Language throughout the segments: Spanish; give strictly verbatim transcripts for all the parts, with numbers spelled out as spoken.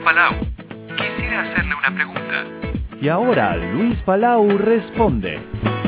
Palau. Quisiera hacerle una pregunta. Y ahora Luis Palau responde.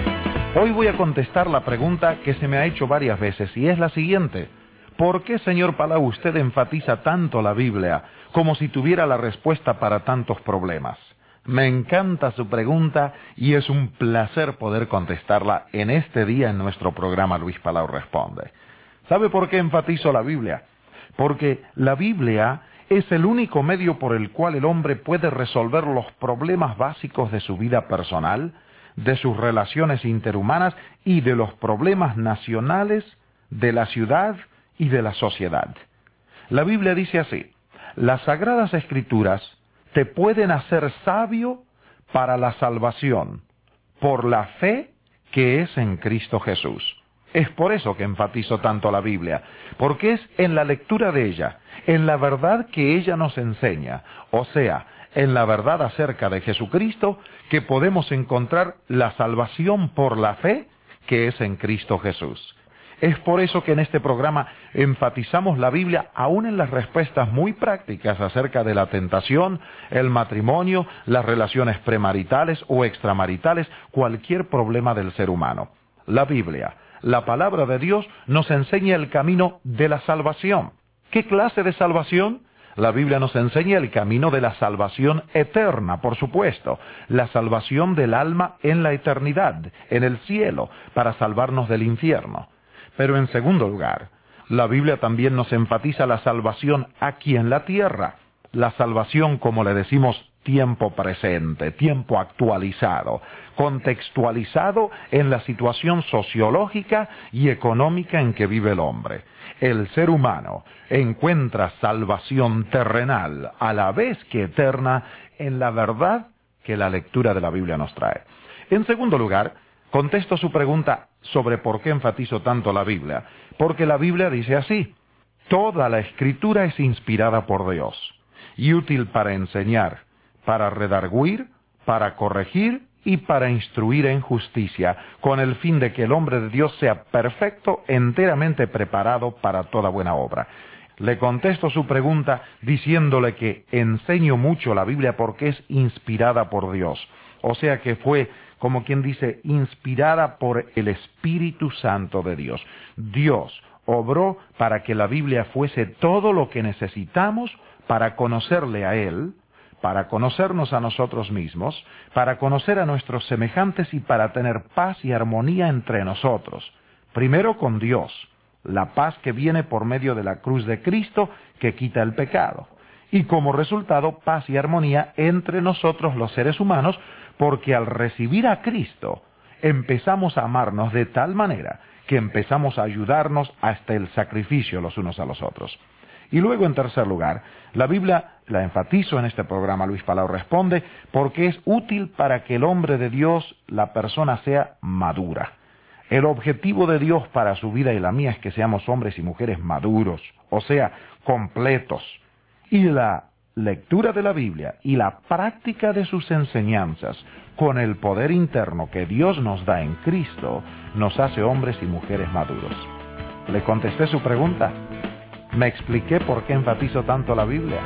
Hoy voy a contestar la pregunta que se me ha hecho varias veces y es la siguiente. ¿Por qué, señor Palau, usted enfatiza tanto la Biblia como si tuviera la respuesta para tantos problemas? Me encanta su pregunta y es un placer poder contestarla en este día en nuestro programa Luis Palau Responde. ¿Sabe por qué enfatizo la Biblia? Porque la Biblia es el único medio por el cual el hombre puede resolver los problemas básicos de su vida personal, de sus relaciones interhumanas y de los problemas nacionales, de la ciudad y de la sociedad. La Biblia dice así: las Sagradas Escrituras te pueden hacer sabio para la salvación, por la fe que es en Cristo Jesús. Es por eso que enfatizo tanto la Biblia, porque es en la lectura de ella, en la verdad que ella nos enseña, o sea, en la verdad acerca de Jesucristo, que podemos encontrar la salvación por la fe que es en Cristo Jesús. Es por eso que en este programa enfatizamos la Biblia aún en las respuestas muy prácticas acerca de la tentación, el matrimonio, las relaciones premaritales o extramaritales, cualquier problema del ser humano. La Biblia, la palabra de Dios, nos enseña el camino de la salvación. ¿Qué clase de salvación? La Biblia nos enseña el camino de la salvación eterna, por supuesto, la salvación del alma en la eternidad, en el cielo, para salvarnos del infierno. Pero en segundo lugar, la Biblia también nos enfatiza la salvación aquí en la tierra, la salvación, como le decimos, tiempo presente, tiempo actualizado, contextualizado en la situación sociológica y económica en que vive el hombre. El ser humano encuentra salvación terrenal, a la vez que eterna, en la verdad que la lectura de la Biblia nos trae. En segundo lugar, contesto su pregunta sobre por qué enfatizo tanto la Biblia. Porque la Biblia dice así: toda la Escritura es inspirada por Dios y útil para enseñar, para redarguir, para corregir y para instruir en justicia, con el fin de que el hombre de Dios sea perfecto, enteramente preparado para toda buena obra. Le contesto su pregunta diciéndole que enseño mucho la Biblia porque es inspirada por Dios. O sea que fue, como quien dice, inspirada por el Espíritu Santo de Dios. Dios obró para que la Biblia fuese todo lo que necesitamos para conocerle a Él, para conocernos a nosotros mismos, para conocer a nuestros semejantes y para tener paz y armonía entre nosotros. Primero con Dios, la paz que viene por medio de la cruz de Cristo que quita el pecado. Y como resultado, paz y armonía entre nosotros los seres humanos, porque al recibir a Cristo, empezamos a amarnos de tal manera que empezamos a ayudarnos hasta el sacrificio los unos a los otros. Y luego, en tercer lugar, la Biblia la enfatizo en este programa Luis Palau Responde porque es útil para que el hombre de Dios, la persona, sea madura. El objetivo de Dios para su vida y la mía es que seamos hombres y mujeres maduros, o sea, completos. Y la lectura de la Biblia y la práctica de sus enseñanzas, con el poder interno que Dios nos da en Cristo, nos hace hombres y mujeres maduros. ¿Le contesté su pregunta? ¿Me expliqué por qué enfatizo tanto la Biblia?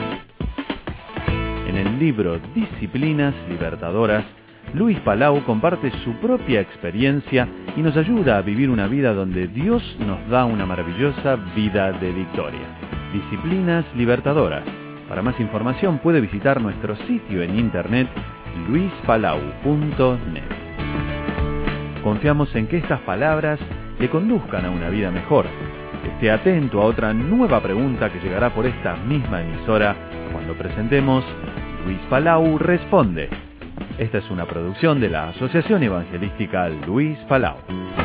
En el libro Disciplinas Libertadoras, Luis Palau comparte su propia experiencia y nos ayuda a vivir una vida donde Dios nos da una maravillosa vida de victoria. Disciplinas Libertadoras. Para más información puede visitar nuestro sitio en internet luis palau punto net. Confiamos en que estas palabras le conduzcan a una vida mejor. Esté atento a otra nueva pregunta que llegará por esta misma emisora cuando presentemos Luis Palau Responde. Esta es una producción de la Asociación Evangelística Luis Palau.